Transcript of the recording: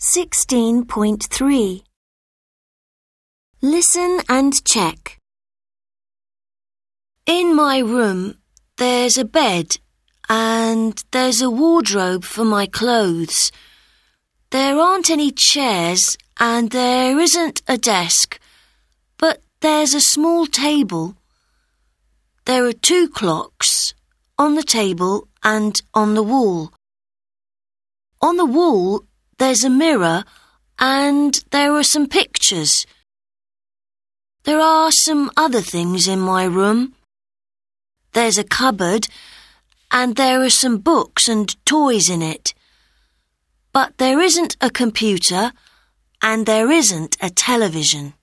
16.3. Listen and check. In my room, there's a bed and there's a wardrobe for my clothes. There aren't any chairs and there isn't a desk, but there's a small table. There are 2 clocks on the table and on the wall. On the wall, there's a mirror and there are some pictures. There are some other things in my room. There's a cupboard and there are some books and toys in it. But there isn't a computer and there isn't a television.